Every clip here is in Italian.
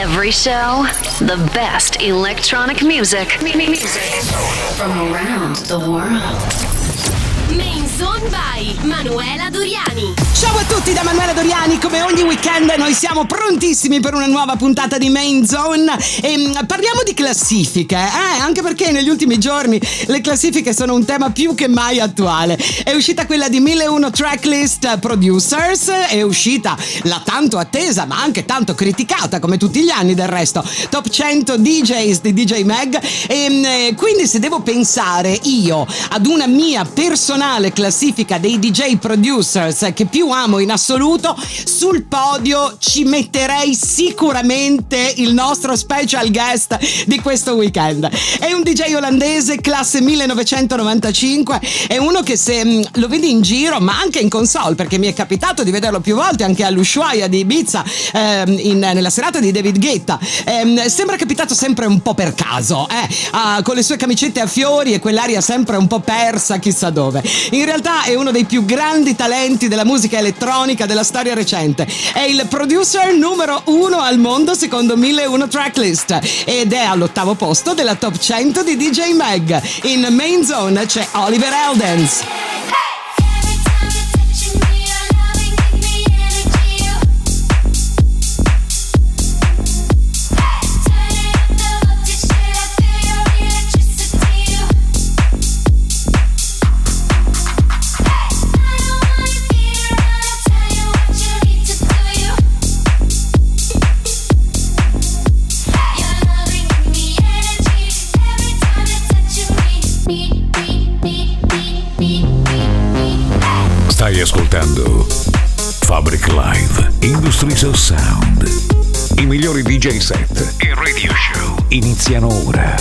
Every show, the best electronic music from around the world. Main Zone by Manuela Doriani. Ciao a tutti da Manuela Doriani, come ogni weekend noi siamo prontissimi per una nuova puntata di Main Zone e parliamo di classifiche, anche perché negli ultimi giorni le classifiche sono un tema più che mai attuale. È uscita quella di 1001 Tracklist Producers, è uscita la tanto attesa ma anche tanto criticata, come tutti gli anni del resto, Top 100 DJs di DJ Mag, e quindi se devo pensare io ad una mia personale classifica dei DJ producers che più amo in assoluto, sul podio ci metterei sicuramente il nostro special guest di questo weekend. È un DJ olandese classe 1995, è uno che se lo vedi in giro ma anche in console, perché mi è capitato di vederlo più volte anche all'Ushuaia di Ibiza nella serata di David Guetta, sembra capitato sempre un po' per caso, con le sue camicette a fiori e quell'aria sempre un po' persa chissà dove. In realtà è uno dei più grandi talenti della musica elettronica della storia recente. È il producer numero 1 al mondo secondo 1001 Tracklist ed è all'8° posto della Top 100 di DJ Mag. In Main Zone c'è Oliver Heldens. Stai ascoltando Fabric Live Industries of Sound. I migliori DJ set e radio show iniziano ora.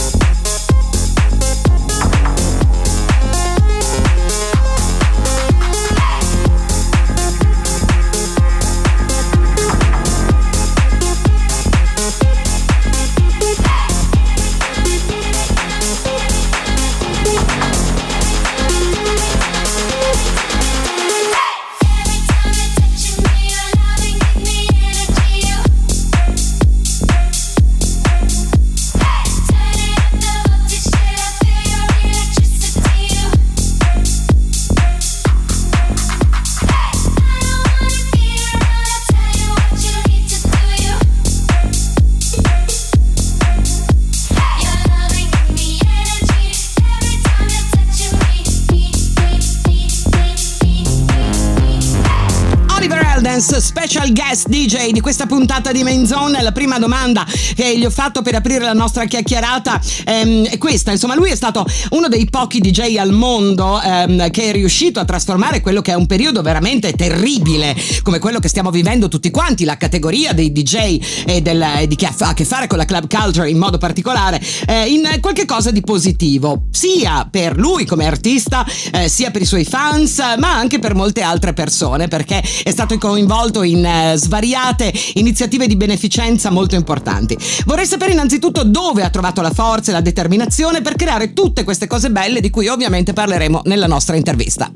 Special guest DJ di questa puntata di Main Zone. La prima domanda che gli ho fatto per aprire la nostra chiacchierata è questa. Insomma, lui è stato uno dei pochi DJ al mondo che è riuscito a trasformare quello che è un periodo veramente terribile come quello che stiamo vivendo tutti quanti, la categoria dei DJ e di chi ha a che fare con la club culture in modo particolare, in qualche cosa di positivo, sia per lui come artista, sia per i suoi fans, ma anche per molte altre persone, perché è stato coinvolto in svariate iniziative di beneficenza molto importanti. Vorrei sapere innanzitutto dove ha trovato la forza e la determinazione per creare tutte queste cose belle di cui ovviamente parleremo nella nostra intervista.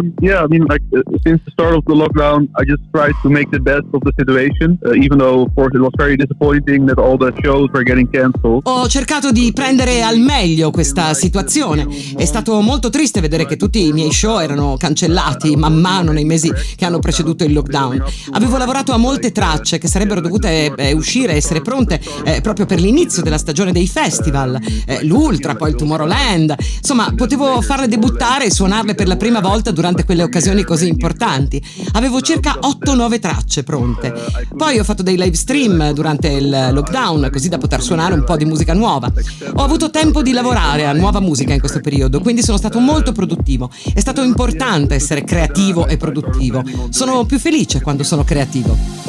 Since the start of the lockdown, I just tried to make the best of the situation, even though of course it was very disappointing that all the shows were getting cancelled. Ho cercato di prendere al meglio questa situazione. È stato molto triste vedere che tutti i miei show erano cancellati man mano nei mesi che hanno preceduto il lockdown. Avevo lavorato a molte tracce che sarebbero dovute uscire, essere pronte proprio per l'inizio della stagione dei festival, l'Ultra, poi il Tomorrowland. Insomma, potevo farle debuttare e suonarle per la prima volta durante quelle occasioni così importanti. Avevo circa 8-9 tracce pronte. Poi ho fatto dei live stream durante il lockdown, così da poter suonare un po' di musica nuova. Ho avuto tempo di lavorare a nuova musica in questo periodo, quindi sono stato molto produttivo. È stato importante essere creativo e produttivo. Sono più felice quando sono creativo.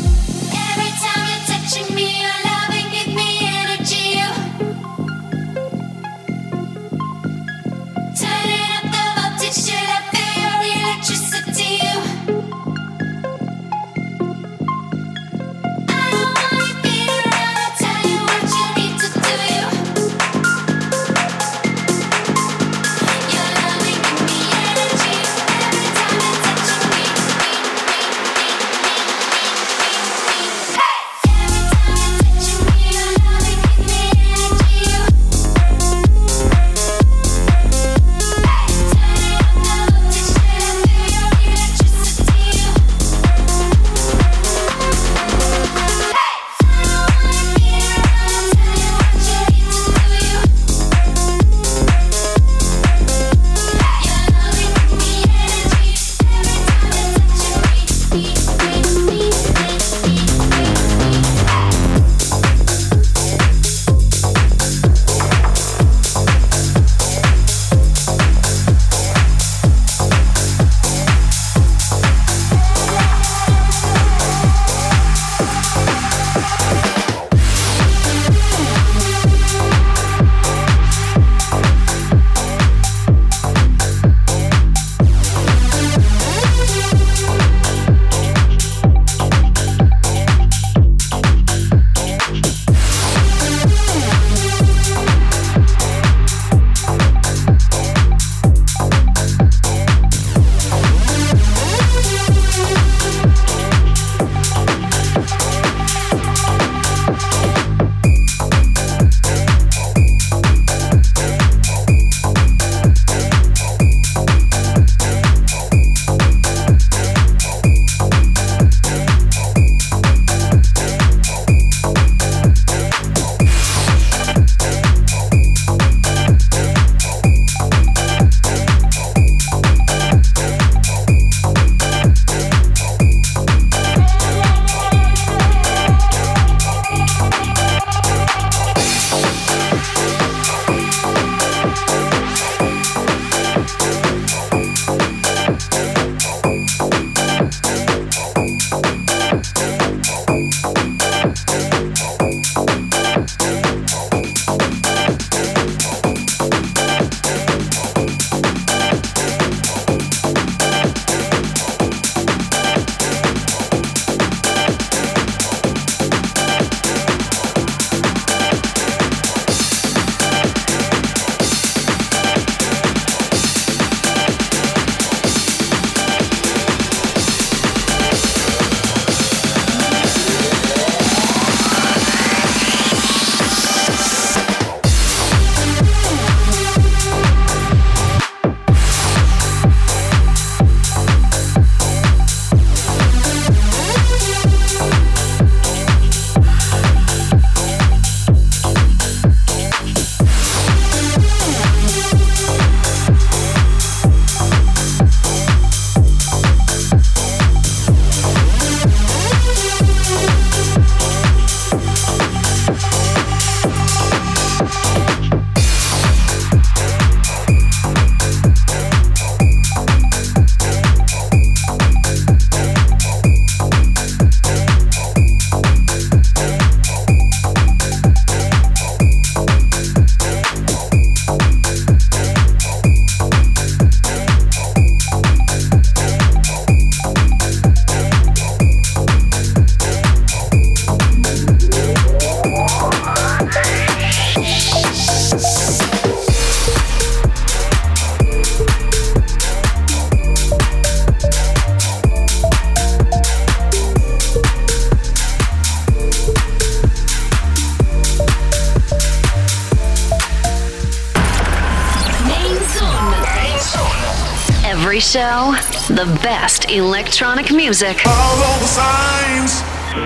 show, the best electronic music. Follow the signs,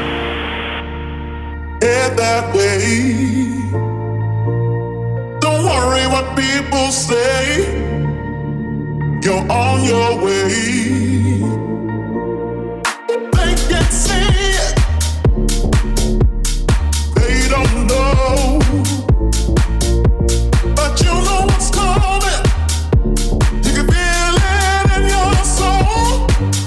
head that way. Don't worry what people say, you're on your way. They can't see it, they don't know, but you know what's coming. You can feel it in your soul.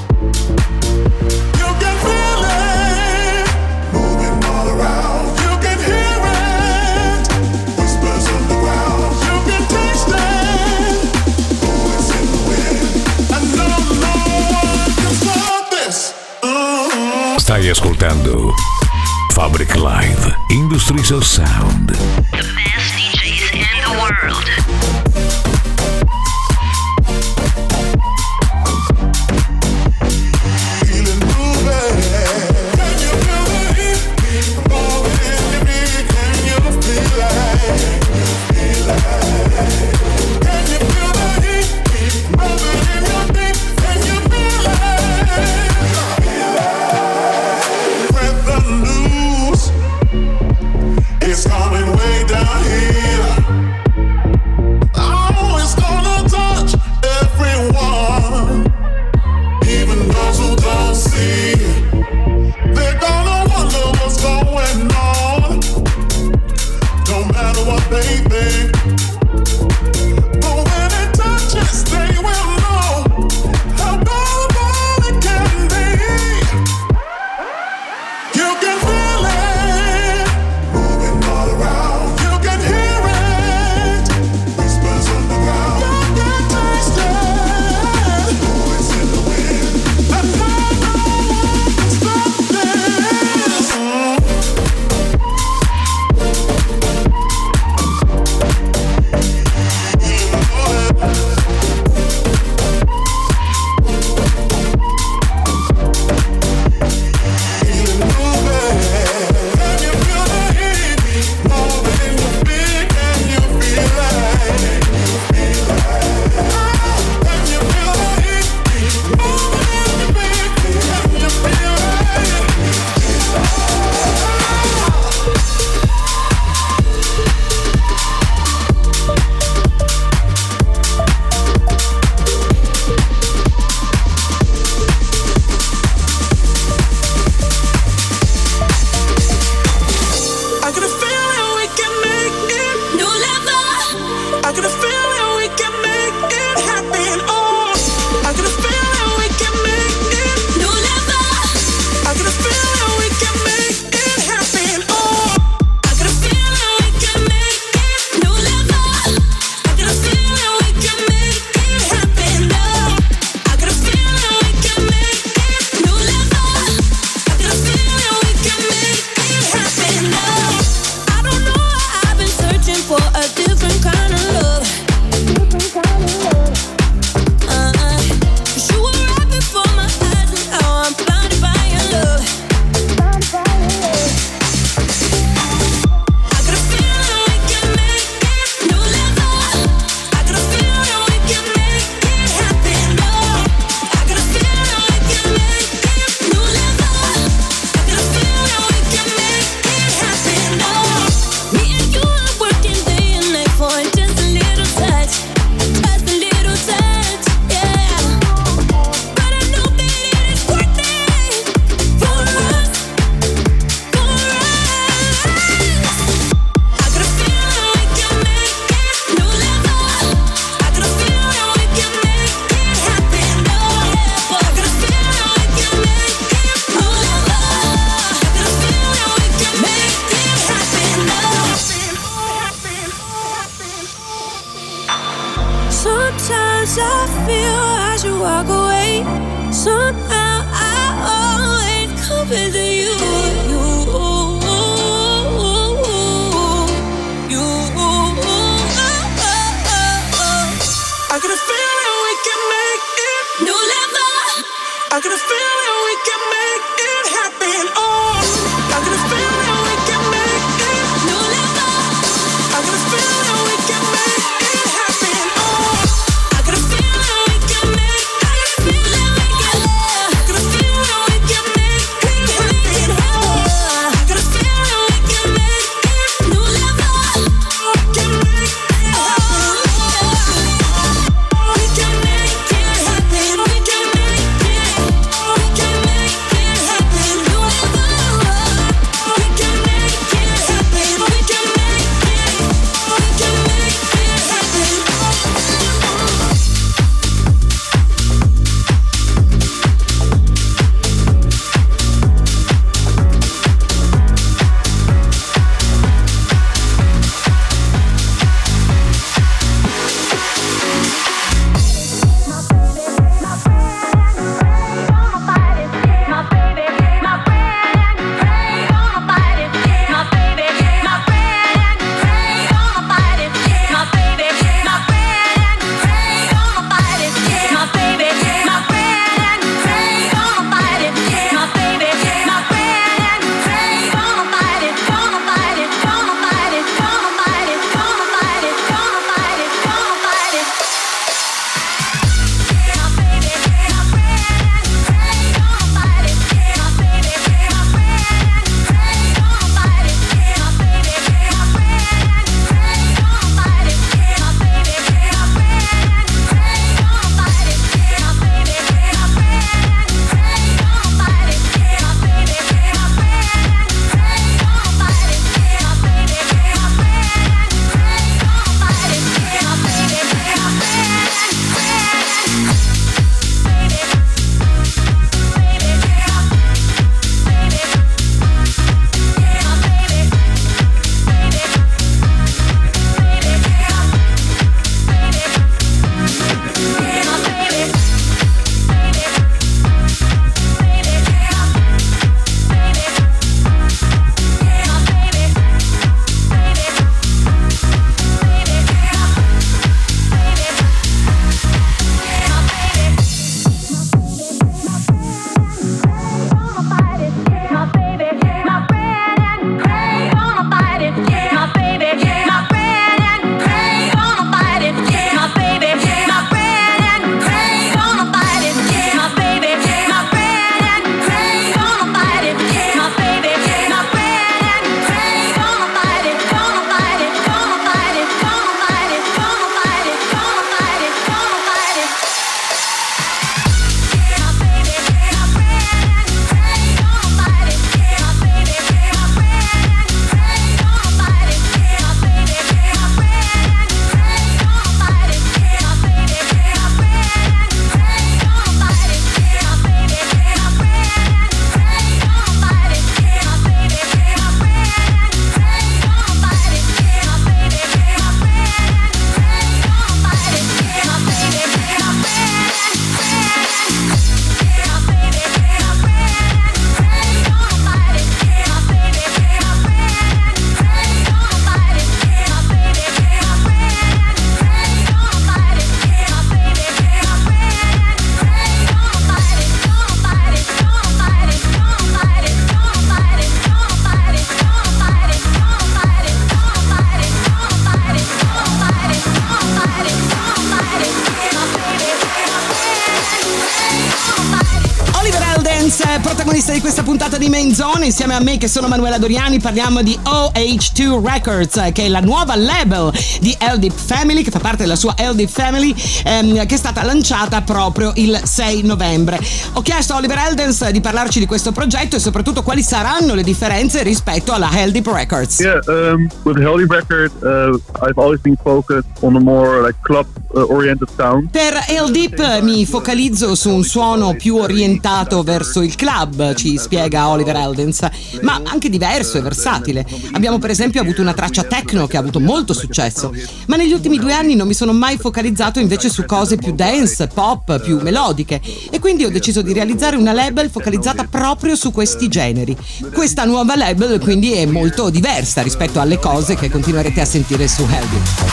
You can feel it moving all around. You can hear it, whispers on the ground. You can taste it, oh, it's in the wind. And no one can stop this. Stai ascoltando Fabric Live Industries of Sound. The best DJs in the world. It's coming way down here. Oh, it's gonna touch everyone, even those who don't see it. They're gonna wonder what's going on, no matter what they think. But when it touches, they will know how powerful it can be. You can feel it moving all around. You can hear it, whispers on the ground. You can taste it, oh, it's in the wind. And no one can stop this. Feeling moving. Can you feel the heat moving in your feet? Can you feel it? Can you feel the heat moving in your feet? Can you feel it? I got a feeling we can make it. New level. I got a feeling we can make it happen. Oh, I got a feeling we can make it. New level. I got a feeling we can make it happen. Oh, I got a feeling we can make it. New level. I got a feeling we can make it happen. I got a feeling we can make it. New level. I got a feeling we can make it happen. I don't know why I've been searching for a different kind of love. You were right before my eyes, and now I'm blinded by your love. I got a feeling we can make it. New level. I got a feeling we can make it happen. I got a feeling we can make it. New level. I got a feeling we can make it happen. Me and you are working day and night for just a little touch, yeah. But I know that it is worth it for us, I got a feeling we can make it. New level. I got a feeling we can make it happen. I got a feeling we can make it. New level. I got a feeling we can make it happen. Sometimes I feel I should walk away. Somehow I always come back to you. I got a feeling we can make it. New level. I got a feeling we can make it happen. Oh, I got a feeling we can make it. New level. I got a feeling we can make it happen. Oh, I got a feeling we can make it. di questa puntata di Main Zone. Insieme a me, che sono Manuela Doriani, parliamo di OH2 Records, che è la nuova label di LDIP Family, che fa parte della sua LDIP Family, che è stata lanciata proprio il 6 novembre. Ho chiesto a Oliver Heldens di parlarci di questo progetto e soprattutto quali saranno le differenze rispetto alla LDIP Records. Yeah, with the LDIP record, I've always been focused on a more like club-oriented sound. Per LDIP mi focalizzo su un suono più orientato verso il club, ci spiega Oliver Heldens, ma anche diverso e versatile. Abbiamo per esempio avuto una traccia techno che ha avuto molto successo, ma negli ultimi 2 anni non mi sono mai focalizzato invece su cose più dance, pop, più melodiche, e quindi ho deciso di realizzare una label focalizzata proprio su questi generi. Questa nuova label quindi è molto diversa rispetto alle cose che continuerete a sentire su LDIP.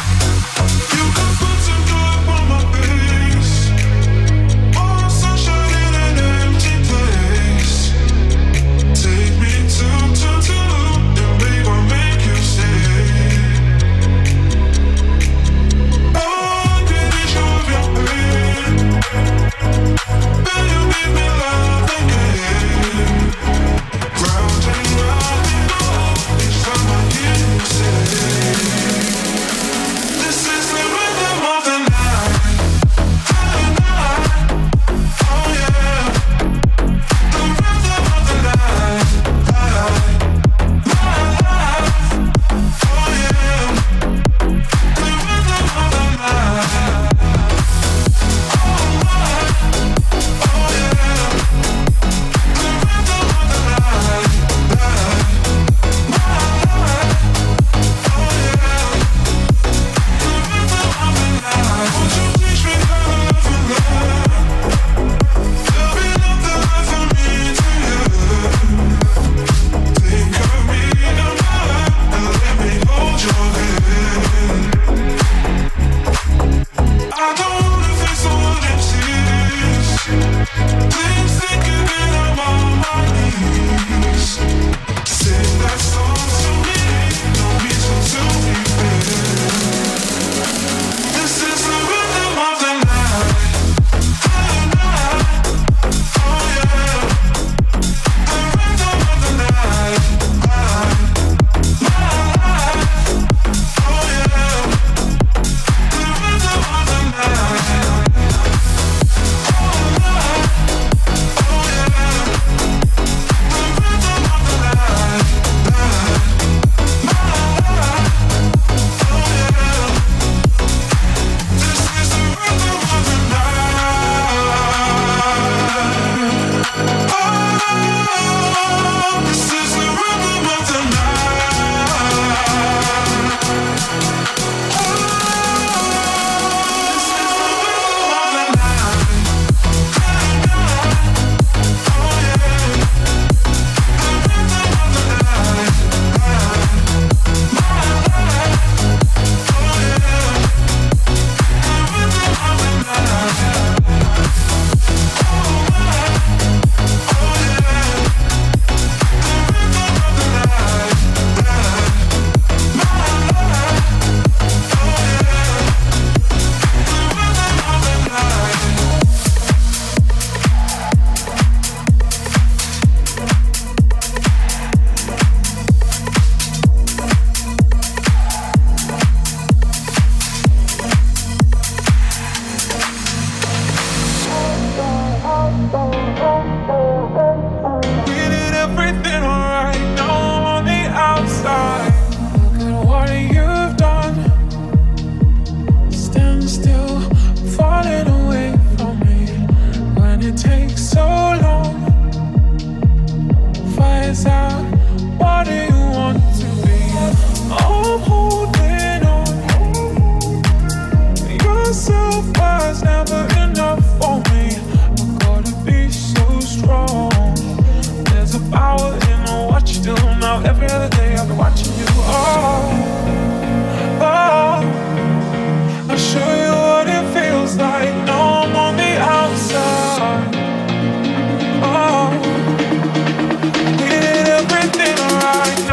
Right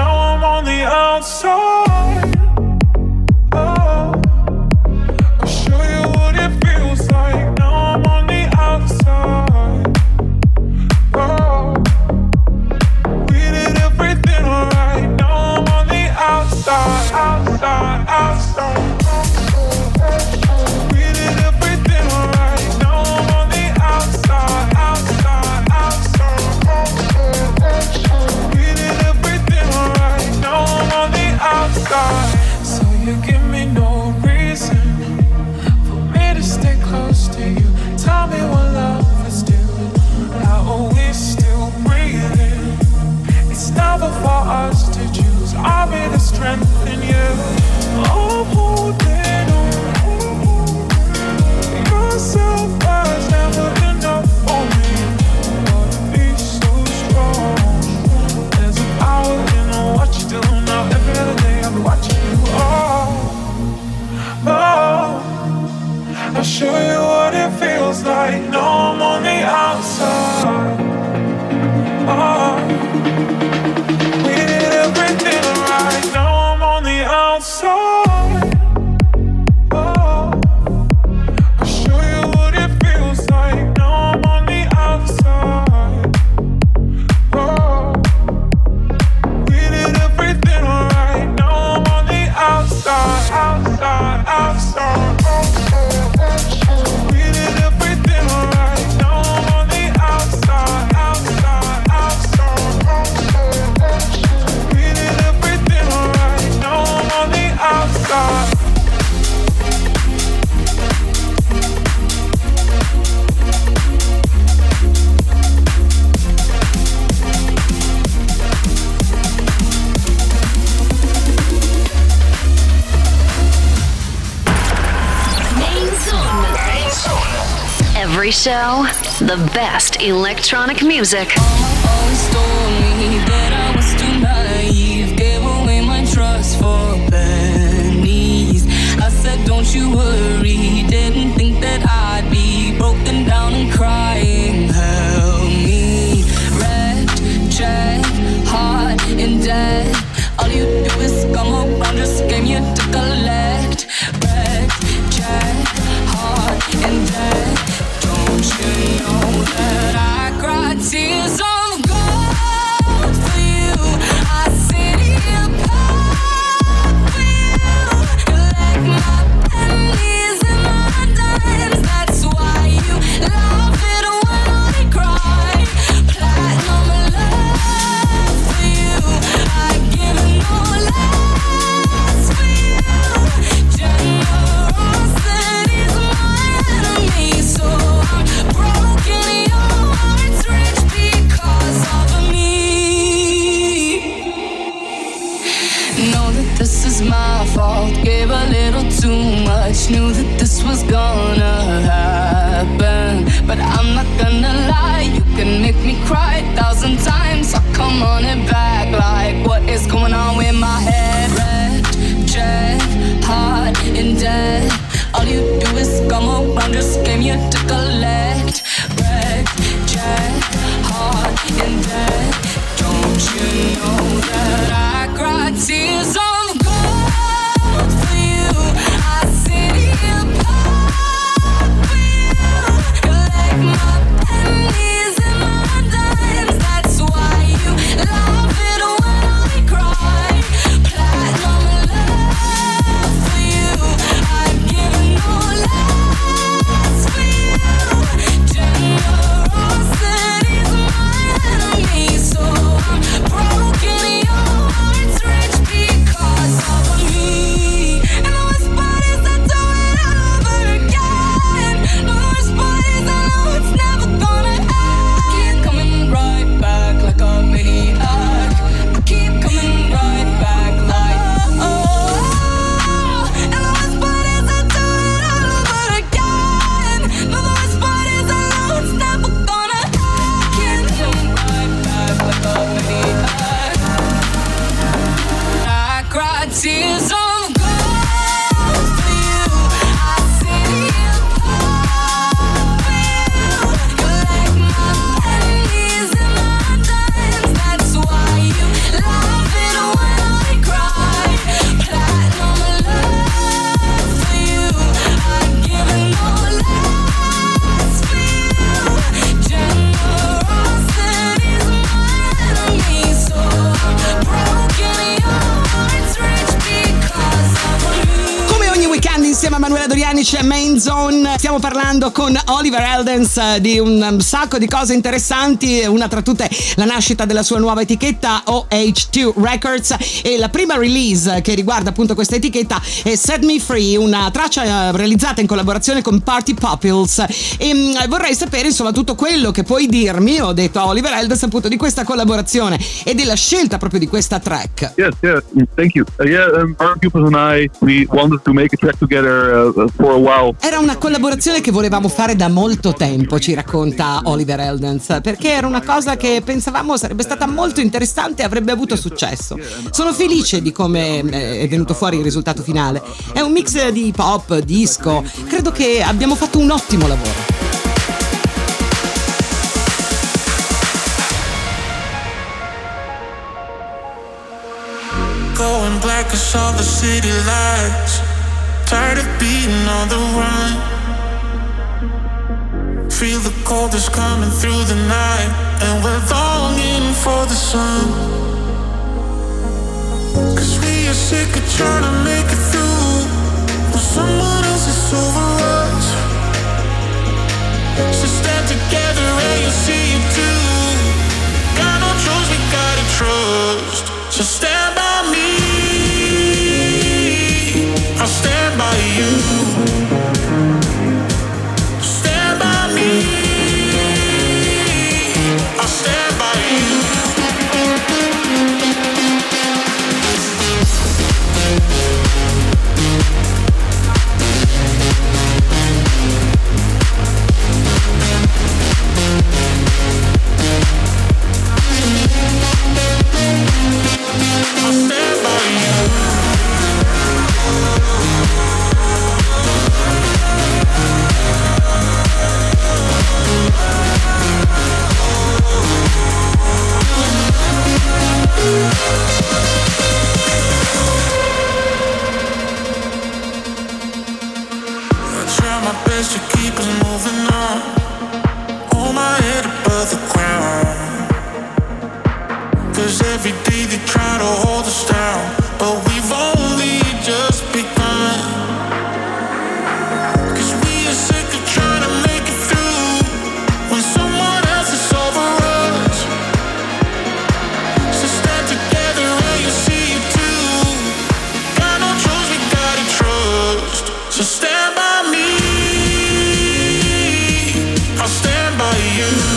strength in you. I'm holding on. Yourself was never enough for me. Gotta be so strong. There's a power in what you do now. Every other day I'll be watching you. I'll show you what it feels like. No, I'm on the outside. We did everything right. Now I'm on the outside. I'll show you what it feels like. Now I'm on the outside. We did everything right. Now I'm on the outside. Outside, outside. We did everything right. Now I'm on the outside. Outside, outside. We did everything right. Now I'm on the outside. Every show, the best electronic music. Always told me that I was too naive. Gave away my trust for pennies. I said, don't you worry. Didn't think that I'd be broken down and crying. Help me. Wrecked, check, heart in debt. All you do is come around, just came here to collect. Wrecked, check, heart in debt. Don't you know that I cried tears of gold for you? I sit here proud for you. Like my pennies and my dimes. That's why you love it when I cry. Platinum love for you. I give no less for you. Generosity's my enemy, so broken, your heart's rich because of me. Know that this is my fault. Gave a little too much. Knew that this was gonna happen, but I'm not gonna lie. You can make me cry 1,000 times. I'll come on it back. Like, what is going on with my head? Wrecked, check, heart in debt. All you do is come around, just came here to collect. Wrecked, check, heart in debt. Don't you know that I cried tears of gold for you? I sit here proud for you. Like my pennies and my dimes. That's why you love it when I cry. Platinum love for you. I give no less for you. Generosity's my enemy, so I'm broken. Your heart's rich because Doriani, c'è Main Zone. Stiamo parlando con Oliver Heldens di un sacco di cose interessanti, una tra tutte la nascita della sua nuova etichetta OH2 Records, e la prima release che riguarda appunto questa etichetta è Set Me Free, una traccia realizzata in collaborazione con Party Popules. E vorrei sapere insomma tutto quello che puoi dirmi, ho detto a Oliver Heldens, appunto di questa collaborazione e della scelta proprio di questa track. Yes, thank you. Party Pupils and I, we wanted to make a track together for a while. Era una collaborazione che volevamo fare da molto tempo, ci racconta Oliver Heldens, perché era una cosa che pensavamo sarebbe stata molto interessante e avrebbe avuto successo. Sono felice di come è venuto fuori il risultato finale. È un mix di pop, disco. Credo che abbiamo fatto un ottimo lavoro. Going black, I saw the city lights. Tired of being on the run. Feel the cold is coming through the night, and we're longing for the sun. 'Cause we are sick of trying to make it through when someone else is over us. So stand together and you'll see it too. Got no choice, we gotta trust. So stand by me, I'll stand by you. Stand by me, I'll stand by you. I'll stand by you. I try my best to keep us moving on. Hold my head above the ground. 'Cause every day they try to hold us down, but we've only just begun. 'Cause we are sick of trying to make it through when someone else is over us. So stand together and you'll see it too. Got no choice, we gotta trust. So stand by me, I'll stand by you.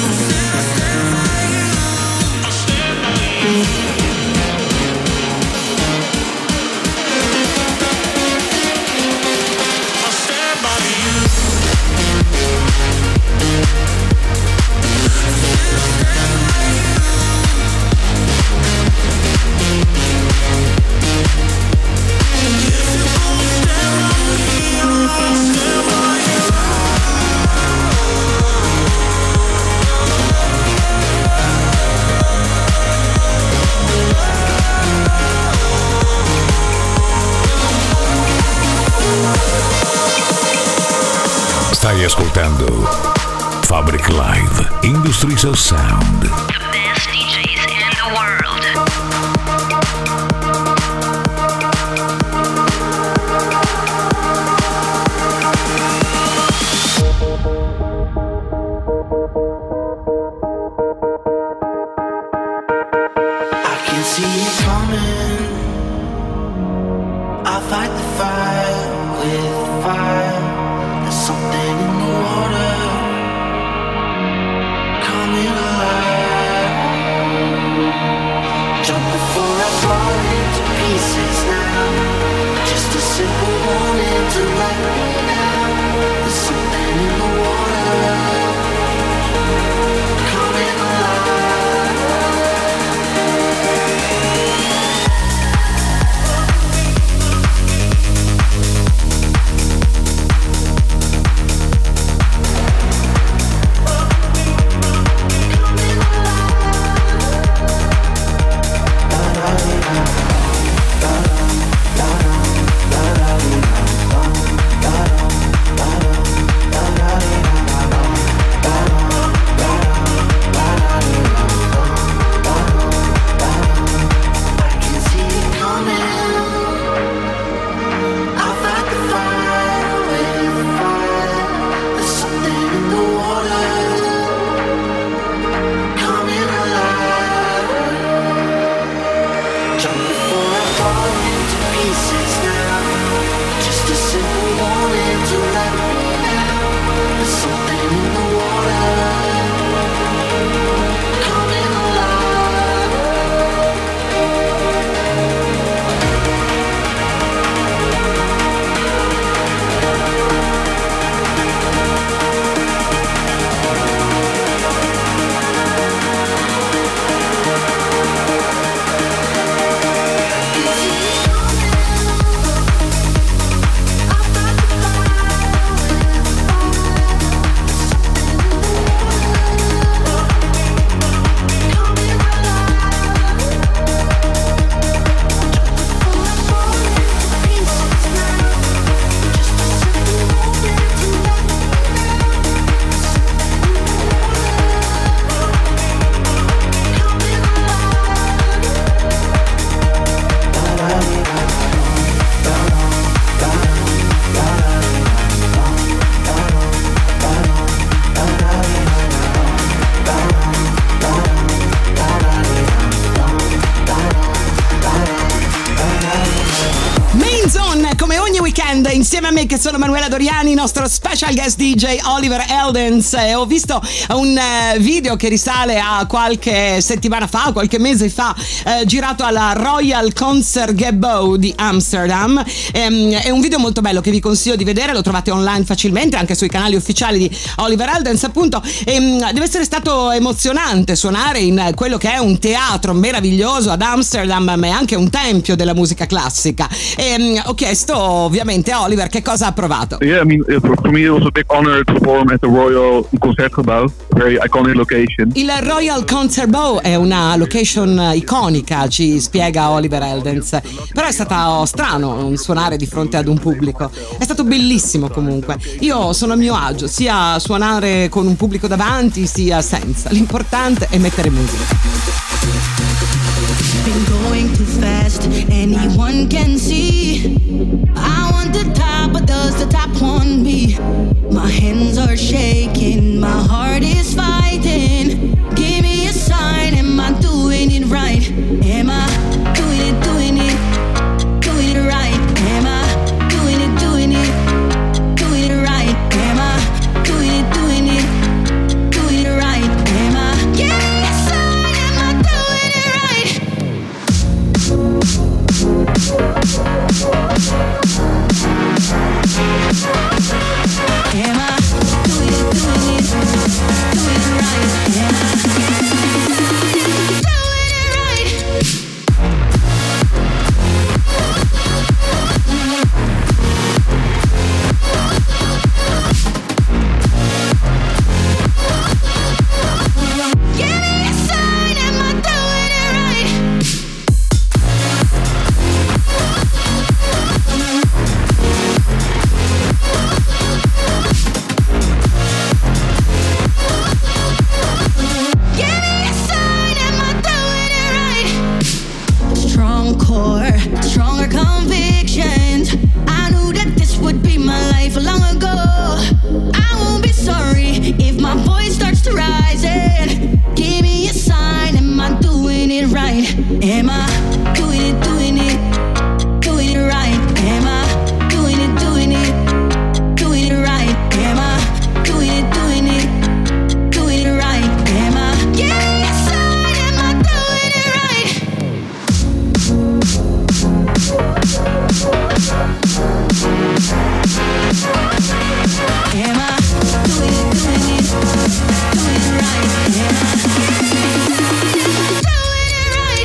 Stai ascoltando Fabric Live Industries of Sound. The best DJs in the world. I can see it coming. I'll fight the fire with fire. There's something in the water coming alive. Jumping for a fall into pieces now. Just a simple warning to let me down. There's something in the water coming alive. insieme a me che sono Manuela Doriani, nostro special guest DJ Oliver Heldens. Ho visto un video che risale a qualche settimana fa, qualche mese fa, girato alla Royal Concertgebouw di Amsterdam. È un video molto bello che vi consiglio di vedere, lo trovate online facilmente anche sui canali ufficiali di Oliver Heldens, appunto. Deve essere stato emozionante suonare in quello che è un teatro meraviglioso ad Amsterdam, ma è anche un tempio della musica classica. Ho chiesto ovviamente a Oliver che cosa ha provato. Yeah, I mean, for me it was a big honor to perform at the Royal Concertgebouw, a very iconic location. Il Royal Concertgebouw è una location iconica, ci spiega Oliver Heldens, però è stato strano suonare di fronte ad un pubblico. È stato bellissimo comunque. Io sono a mio agio, sia suonare con un pubblico davanti sia senza. L'importante è mettere musica. Been going too fast, anyone can see. I want the top, but does the top want me? My hands are shaking, my heart is fighting. Give me a sign, am I doing it right? Am I doing it, doing it right? Am I doing it, doing it right? Am I doing it, doing it right? Am I? Give me a sign, am I doing it right? Am I doing it right? Am I doing it right? Give me a sign, am I doing it right? Give me a sign, am I doing it right? Strong core, stronger convictions. I knew that this would be my life long ago. I won't be sorry if my voice starts to rise. Give me a sign, am I doing it right? Am I doing it right? Am I doing it right? Am I doing it right? Am I? Give me a sign, am I doing it right? Am I doing it right? Am I doing it right?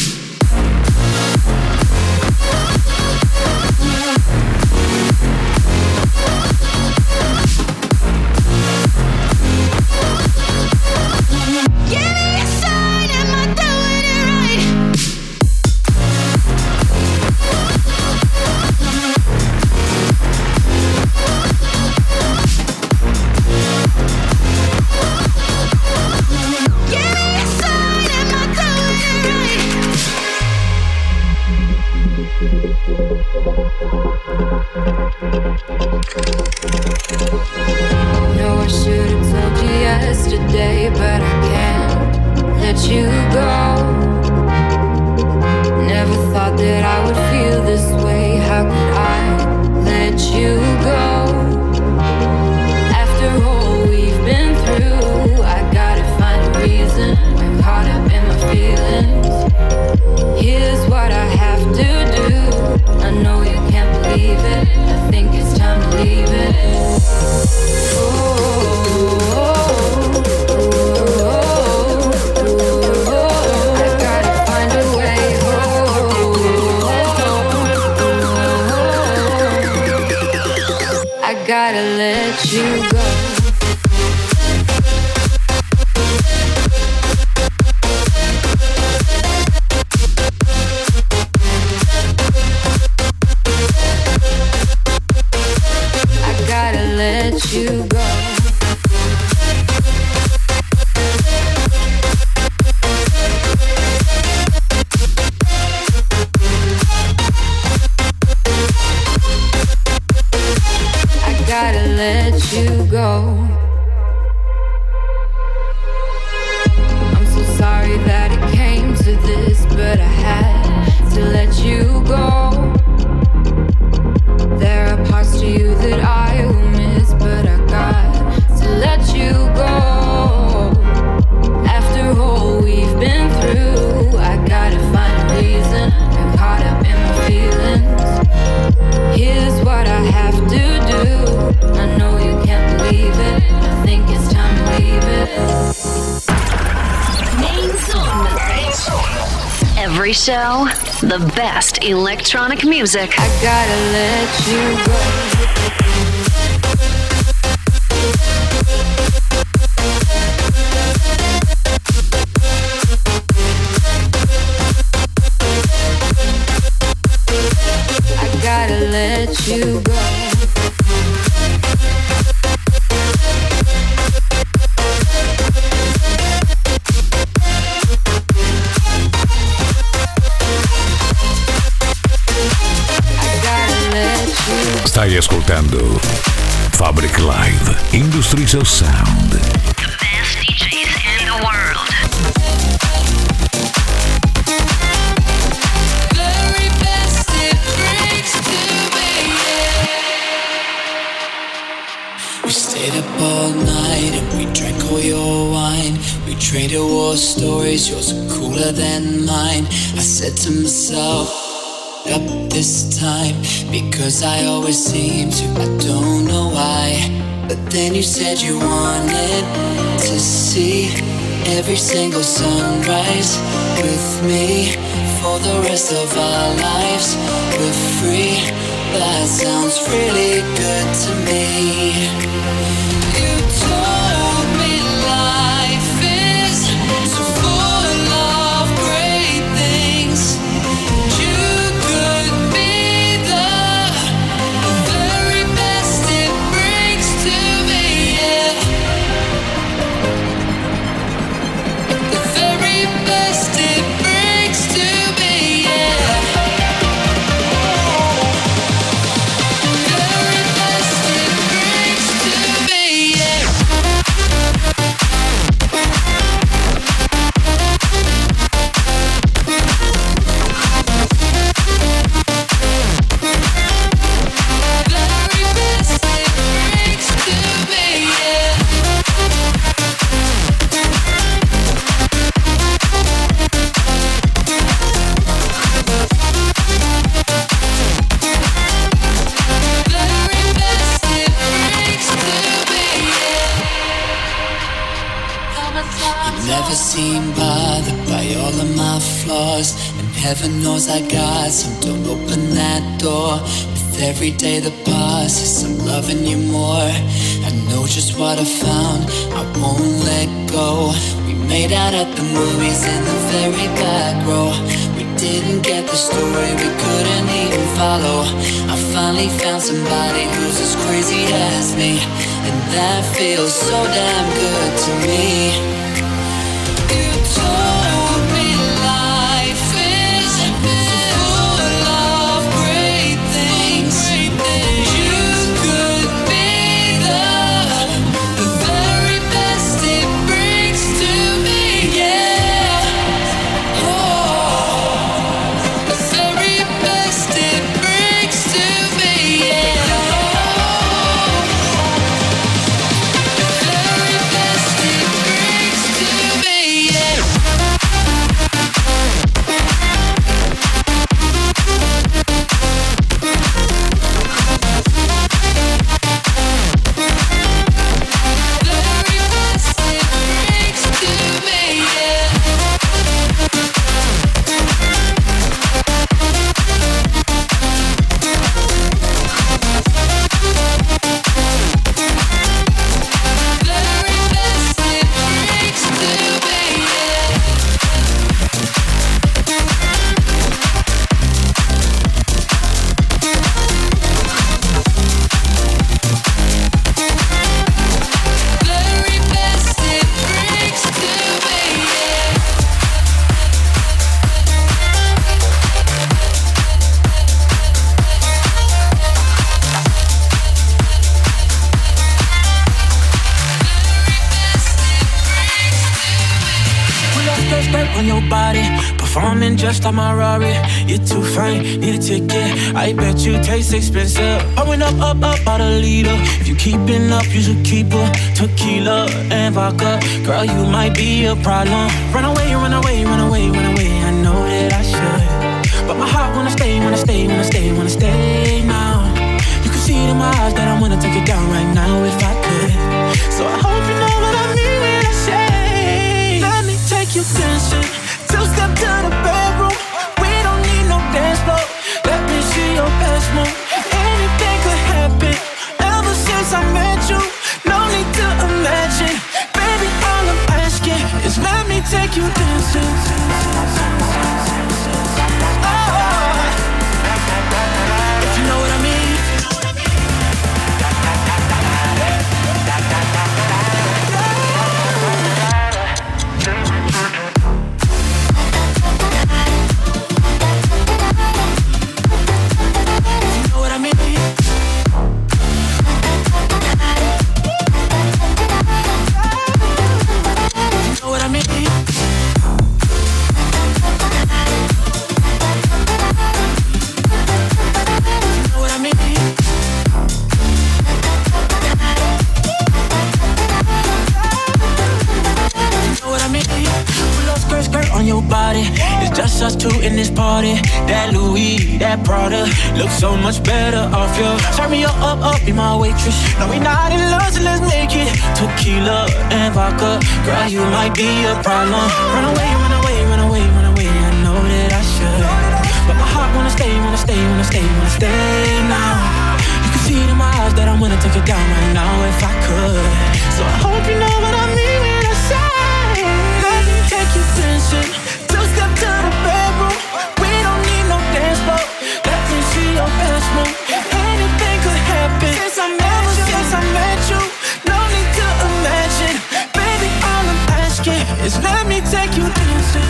Give me a sign, am I doing it right? Give me a sign, am I doing it right? No, I should have told you yesterday, but I can't let you go. Never thought that I would feel this way. How could I let you go? After all we've been through, I gotta find a reason. I'm caught up in my feelings. Here's what I have to do. I know you can't believe it. I think it's time to leave it. I gotta find a way I gotta let you go. You go. I gotta let you go. show, the best electronic music. I gotta let you go. I gotta let you go. Stai ascoltando Fabric Live Industries of Sound. The best DJs in the world. Very best it brings to me, yeah. We stayed up all night and we drank all your wine. We traded war stories, yours are cooler than mine. I said to myself, up this time, because I always seem to, I don't know why. But then you said you wanted to see every single sunrise with me for the rest of our lives. We're free, that sounds really good to me. You told me life is so full of great things. You could be the very best it brings to me, yeah. The very best it brings to me, yeah. Very best it brings to me, yeah. Very best it brings to me, yeah. Very best it brings to me, yeah. You've never seemed bothered by all of my flaws, and heaven knows I got some. Don't open that door. With every day that passes, I'm loving you more. I know just what I found, I won't let go. We made out at the movies in the very back row. We didn't get the story, we couldn't even follow. I finally found somebody who's as crazy as me, and that feels so damn good to me. You told me life is full of great things. You could be the very best it brings to me, yeah. Oh, the very best it brings to me, yeah. The very best it brings to me, yeah. Very best it brings to me, yeah. Very best it brings to me, yeah. Very best it brings to me, yeah. Pull up skirt on your body, performing just like my Rari. You're too fine, need a ticket. I bet you taste expensive. Pouring up out a leader. If you keeping up, you should keep her. Tequila and vodka, girl, you might be a problem. Run away, run away, run away, run away. I know that I should, but my heart wanna stay, wanna stay, wanna stay, wanna stay now. You can see it in my eyes that I wanna take it down right now if I could. So I hope you know what I mean when I say, let me take you dancing. Two-step to the bedroom. party. That Louis, that Prada, looks so much better off you. Serve me up, be my waitress. No, we not in love, so let's make it. Tequila and vodka, girl, you might be a problem. Run away, run away, run away, run away. I know that I should, but my heart wanna stay, wanna stay, wanna stay, wanna stay now. You can see it in my eyes that I wanna take it down right now if I could. So I hope you know what I mean when I say, let me take you dancing. Two-step to the bedroom. We don't need no dance floor. Let me see your best move. Anything could happen. Since I met you, no need to imagine. Baby, all I'm asking is let me take you dancing.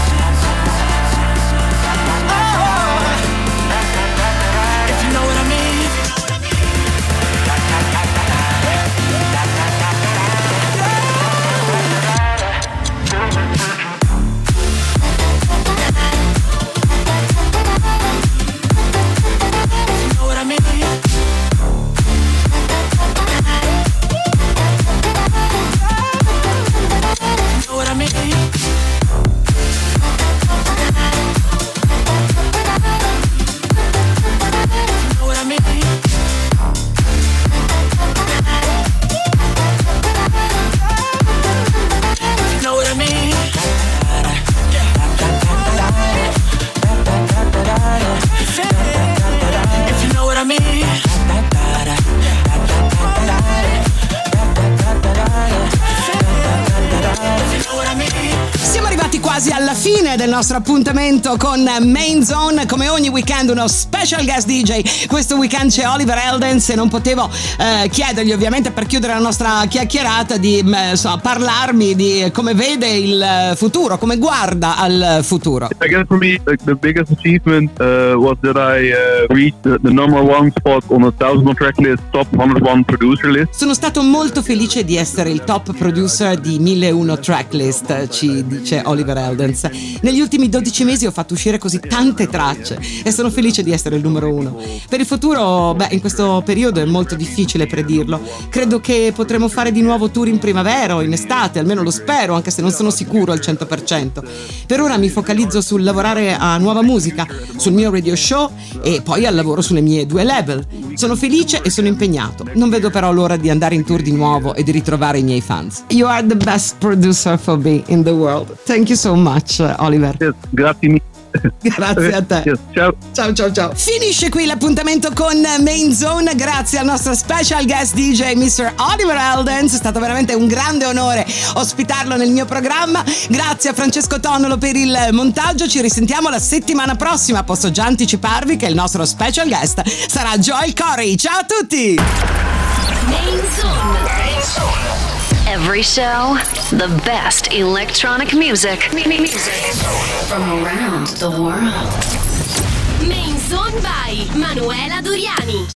If you know what I mean. Alla fine del nostro appuntamento con Main Zone, come ogni weekend uno special guest DJ. Questo weekend c'è Oliver Heldens e non potevo chiedergli, ovviamente, per chiudere la nostra chiacchierata, di parlarmi di come vede il futuro, come guarda al futuro. I guess for me, the biggest achievement was that I reached the number one spot on a 1000 track list, top 101 producer list. Sono stato molto felice di essere il top producer di 1001 tracklist, ci dice Oliver Heldens. Negli ultimi 12 mesi ho fatto uscire così tante tracce e sono felice di essere il numero uno. Per il futuro, in questo periodo è molto difficile predirlo. Credo che potremo fare di nuovo tour in primavera o in estate, almeno lo spero, anche se non sono sicuro al 100%. Per ora mi focalizzo sul lavorare a nuova musica, sul mio radio show e poi al lavoro sulle mie 2 label. Sono felice e sono impegnato. Non vedo però l'ora di andare in tour di nuovo e di ritrovare i miei fans. You are the best producer for me in the world. Thank you so much, Oliver. Yes, grazie. Grazie a te. Yes, ciao. Ciao. Finisce qui l'appuntamento con Main Zone. Grazie al nostro special guest DJ Mr. Oliver Heldens. È stato veramente un grande onore ospitarlo nel mio programma. Grazie a Francesco Tonnolo per il montaggio. Ci risentiamo la settimana prossima. Posso già anticiparvi che il nostro special guest sarà Joel Corey. Ciao a tutti. Main Zone. Every show, the best electronic music from around the world. Main Zone by Manuela Doriani.